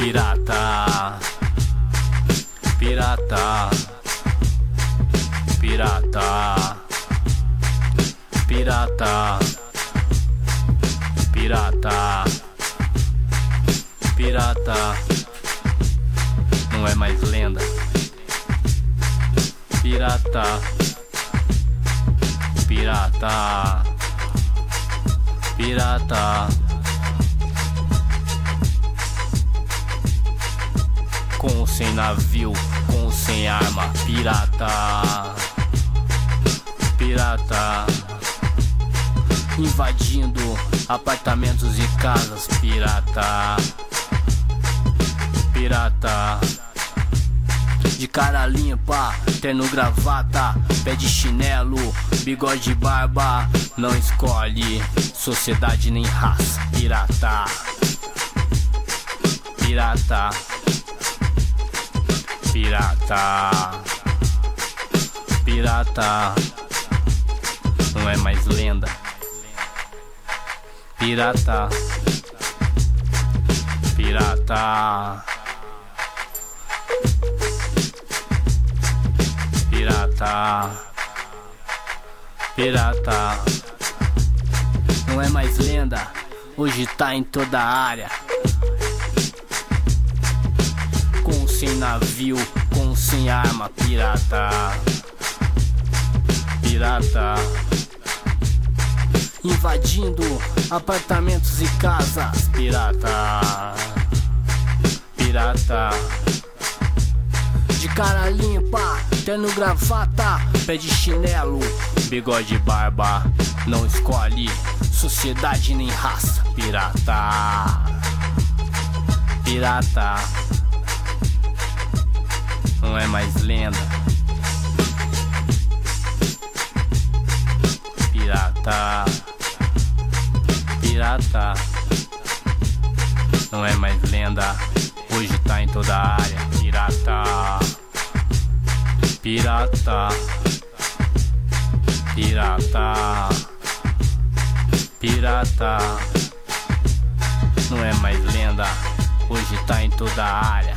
Pirata, pirata, pirata, pirata, pirata, pirata, não é mais lenda. Pirata, pirata, pirata, com ou sem navio, com ou sem arma. Pirata, pirata, invadindo apartamentos e casas. Pirata, pirata, de cara limpa, terno gravata, pé de chinelo, bigode e barba. Não escolhe sociedade nem raça. Pirata, pirata, pirata, pirata, não é mais lenda. Pirata, pirata, pirata, pirata, não é mais lenda. Hoje tá em toda a área, com ou sem navio, com ou sem arma. Pirata, pirata, invadindo apartamentos e casas. Pirata, pirata, de cara limpa, terno gravata, pé de chinelo, bigode e barba. Não escolhe sociedade nem raça. Pirata, pirata, não é mais lenda. Pirata, pirata, não é mais lenda. Hoje tá em toda a área. Pirata, pirata, pirata, pirata, não é mais lenda. Hoje tá em toda a área.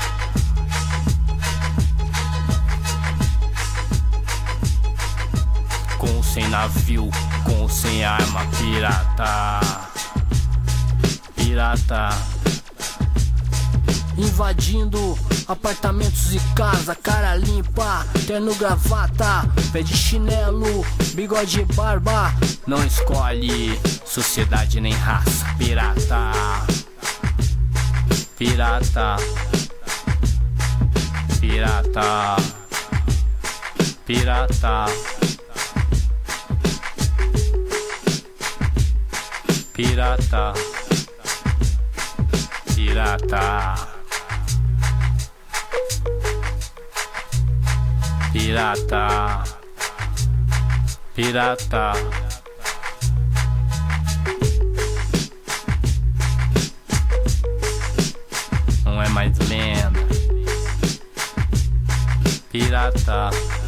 Com ou sem navio, com ou sem arma. Pirata, pirata, invadindo apartamentos e casa, cara limpa, terno gravata, pé de chinelo, bigode e barba. Não escolhe sociedade nem raça. Pirata, pirata, pirata, pirata, pirata, pirata, pirata, pirata, não é mais lenda. Pirata,